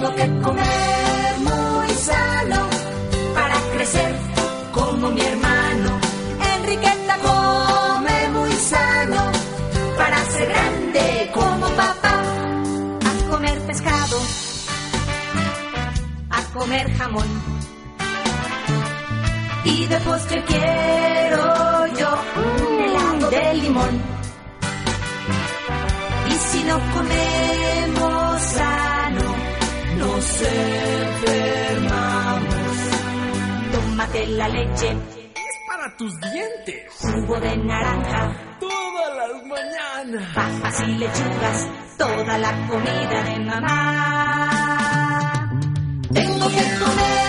Tengo que comer muy sano para crecer como mi hermano. Enriqueta come muy sano para ser grande como papá. A comer pescado, a comer jamón, y de postre quiero yo un helado de limón. Y si no comemos sano, nos enfermamos. Tómate la leche, es para tus dientes. Jugo de naranja, todas las mañanas. Papas y lechugas, toda la comida de mamá. Tengo que comer